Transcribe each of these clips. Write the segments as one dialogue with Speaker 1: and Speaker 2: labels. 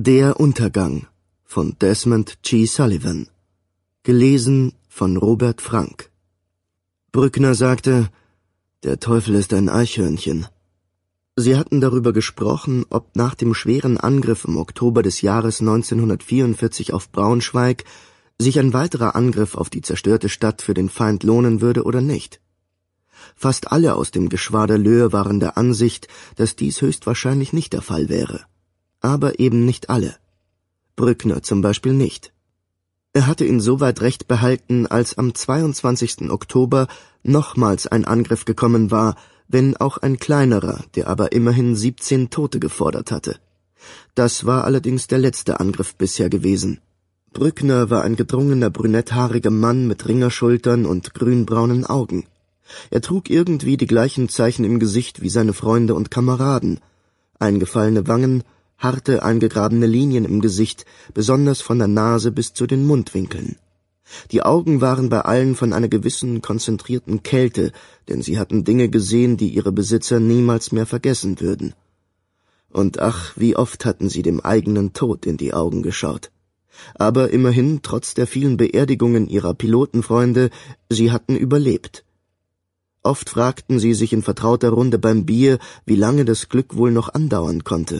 Speaker 1: Der Untergang von Desmond G. Sullivan. Gelesen von Robert Frank. Brückner sagte, der Teufel ist ein Eichhörnchen. Sie hatten darüber gesprochen, ob nach dem schweren Angriff im Oktober des Jahres 1944 auf Braunschweig sich ein weiterer Angriff auf die zerstörte Stadt für den Feind lohnen würde oder nicht. Fast alle aus dem Geschwader Löhr waren der Ansicht, dass dies höchstwahrscheinlich nicht der Fall wäre. Aber eben nicht alle. Brückner zum Beispiel nicht. Er hatte insoweit recht behalten, als am 22. Oktober nochmals ein Angriff gekommen war, wenn auch ein kleinerer, der aber immerhin 17 Tote gefordert hatte. Das war allerdings der letzte Angriff bisher gewesen. Brückner war ein gedrungener brünetthaariger Mann mit Ringerschultern und grünbraunen Augen. Er trug irgendwie die gleichen Zeichen im Gesicht wie seine Freunde und Kameraden. Eingefallene Wangen, harte, eingegrabene Linien im Gesicht, besonders von der Nase bis zu den Mundwinkeln. Die Augen waren bei allen von einer gewissen konzentrierten Kälte, denn sie hatten Dinge gesehen, die ihre Besitzer niemals mehr vergessen würden. Und ach, wie oft hatten sie dem eigenen Tod in die Augen geschaut. Aber immerhin, trotz der vielen Beerdigungen ihrer Pilotenfreunde, sie hatten überlebt. Oft fragten sie sich in vertrauter Runde beim Bier, wie lange das Glück wohl noch andauern konnte.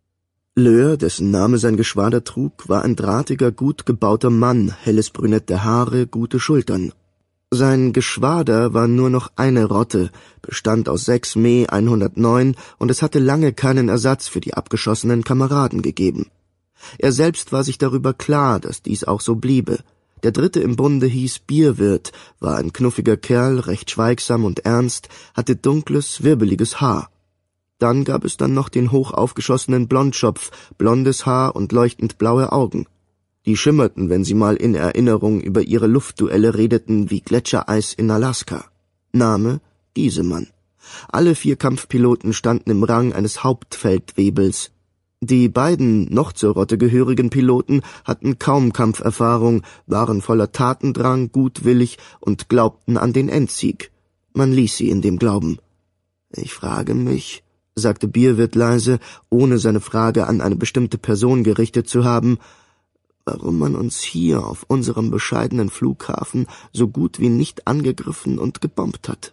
Speaker 1: Löhr, dessen Name sein Geschwader trug, war ein drahtiger, gut gebauter Mann, helles brünette Haare, gute Schultern. Sein Geschwader war nur noch eine Rotte, bestand aus 6 Me 109 und es hatte lange keinen Ersatz für die abgeschossenen Kameraden gegeben. Er selbst war sich darüber klar, dass dies auch so bliebe. Der dritte im Bunde hieß Bierwirt, war ein knuffiger Kerl, recht schweigsam und ernst, hatte dunkles, wirbeliges Haar. Dann gab es dann noch den hoch aufgeschossenen Blondschopf, blondes Haar und leuchtend blaue Augen. Die schimmerten, wenn sie mal in Erinnerung über ihre Luftduelle redeten, wie Gletschereis in Alaska. Name: Giesemann. Alle 4 Kampfpiloten standen im Rang eines Hauptfeldwebels. Die beiden noch zur Rotte gehörigen Piloten hatten kaum Kampferfahrung, waren voller Tatendrang, gutwillig und glaubten an den Endsieg. Man ließ sie in dem Glauben. Ich frage mich, sagte Bierwirt leise, ohne seine Frage an eine bestimmte Person gerichtet zu haben, warum man uns hier auf unserem bescheidenen Flughafen so gut wie nicht angegriffen und gebombt hat.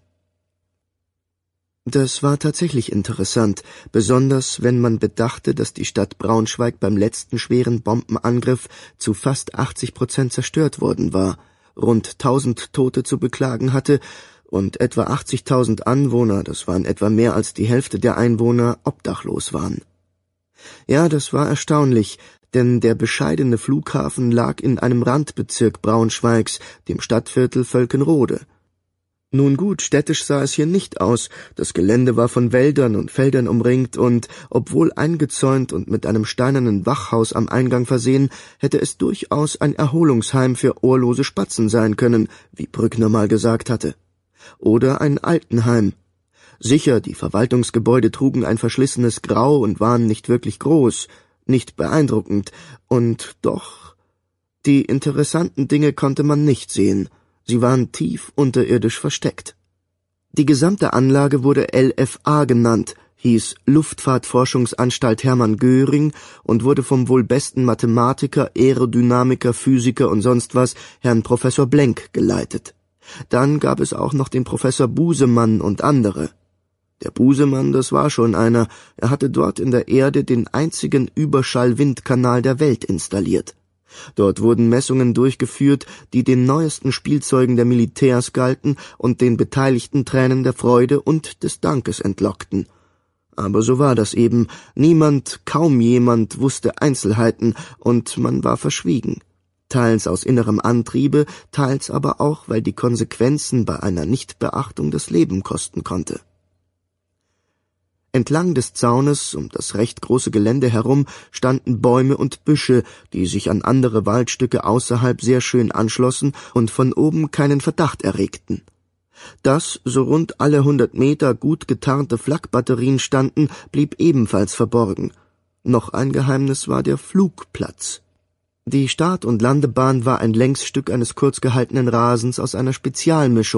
Speaker 1: Das war tatsächlich interessant, besonders wenn man bedachte, dass die Stadt Braunschweig beim letzten schweren Bombenangriff zu fast 80% zerstört worden war, rund 1000 Tote zu beklagen hatte und etwa 80.000 Anwohner, das waren etwa mehr als die Hälfte der Einwohner, obdachlos waren. Ja, das war erstaunlich, denn der bescheidene Flughafen lag in einem Randbezirk Braunschweigs, dem Stadtviertel Völkenrode. Nun gut, städtisch sah es hier nicht aus, das Gelände war von Wäldern und Feldern umringt und, obwohl eingezäunt und mit einem steinernen Wachhaus am Eingang versehen, hätte es durchaus ein Erholungsheim für ohrlose Spatzen sein können, wie Brückner mal gesagt hatte. Oder ein Altenheim. Sicher, die Verwaltungsgebäude trugen ein verschlissenes Grau und waren nicht wirklich groß, nicht beeindruckend, und doch, die interessanten Dinge konnte man nicht sehen. Sie waren tief unterirdisch versteckt. Die gesamte Anlage wurde LFA genannt, hieß Luftfahrtforschungsanstalt Hermann Göring und wurde vom wohl besten Mathematiker, Aerodynamiker, Physiker und sonst was, Herrn Professor Blenk, geleitet. Dann gab es auch noch den Professor Busemann und andere. Der Busemann, das war schon einer, er hatte dort in der Erde den einzigen Überschallwindkanal der Welt installiert. Dort wurden Messungen durchgeführt, die den neuesten Spielzeugen der Militärs galten und den Beteiligten Tränen der Freude und des Dankes entlockten. Aber so war das eben, niemand, kaum jemand wusste Einzelheiten, und man war verschwiegen. Teils aus innerem Antriebe, teils aber auch, weil die Konsequenzen bei einer Nichtbeachtung das Leben kosten konnte. Entlang des Zaunes um das recht große Gelände herum standen Bäume und Büsche, die sich an andere Waldstücke außerhalb sehr schön anschlossen und von oben keinen Verdacht erregten. Dass so rund alle 100 Meter gut getarnte Flakbatterien standen, blieb ebenfalls verborgen. Noch ein Geheimnis war der Flugplatz. Die Start- und Landebahn war ein Längsstück eines kurz gehaltenen Rasens aus einer Spezialmischung.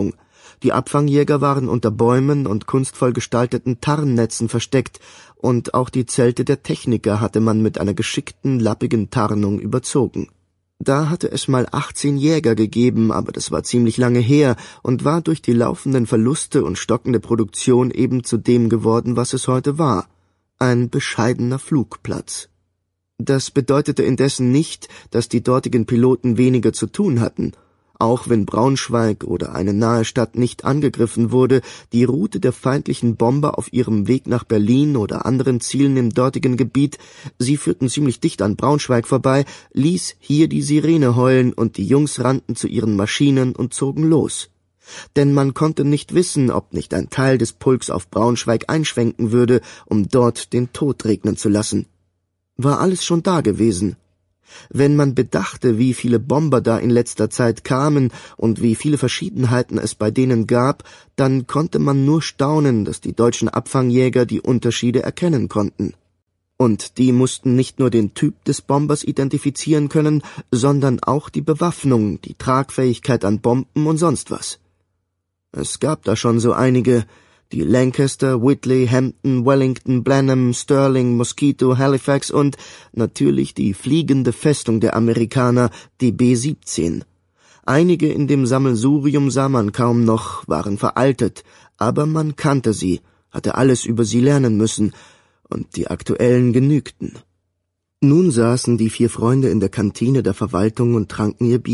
Speaker 1: Die Abfangjäger waren unter Bäumen und kunstvoll gestalteten Tarnnetzen versteckt, und auch die Zelte der Techniker hatte man mit einer geschickten, lappigen Tarnung überzogen. Da hatte es mal 18 Jäger gegeben, aber das war ziemlich lange her und war durch die laufenden Verluste und stockende Produktion eben zu dem geworden, was es heute war: ein bescheidener Flugplatz. Das bedeutete indessen nicht, dass die dortigen Piloten weniger zu tun hatten. Auch wenn Braunschweig oder eine nahe Stadt nicht angegriffen wurde, die Route der feindlichen Bomber auf ihrem Weg nach Berlin oder anderen Zielen im dortigen Gebiet, sie führten ziemlich dicht an Braunschweig vorbei, ließ hier die Sirene heulen und die Jungs rannten zu ihren Maschinen und zogen los. Denn man konnte nicht wissen, ob nicht ein Teil des Pulks auf Braunschweig einschwenken würde, um dort den Tod regnen zu lassen. War alles schon da gewesen. Wenn man bedachte, wie viele Bomber da in letzter Zeit kamen und wie viele Verschiedenheiten es bei denen gab, dann konnte man nur staunen, dass die deutschen Abfangjäger die Unterschiede erkennen konnten. Und die mussten nicht nur den Typ des Bombers identifizieren können, sondern auch die Bewaffnung, die Tragfähigkeit an Bomben und sonst was. Es gab da schon so einige: die Lancaster, Whitley, Hampton, Wellington, Blenheim, Sterling, Mosquito, Halifax und natürlich die fliegende Festung der Amerikaner, die B-17. Einige in dem Sammelsurium sah man kaum noch, waren veraltet, aber man kannte sie, hatte alles über sie lernen müssen, und die aktuellen genügten. Nun saßen die 4 Freunde in der Kantine der Verwaltung und tranken ihr Bier.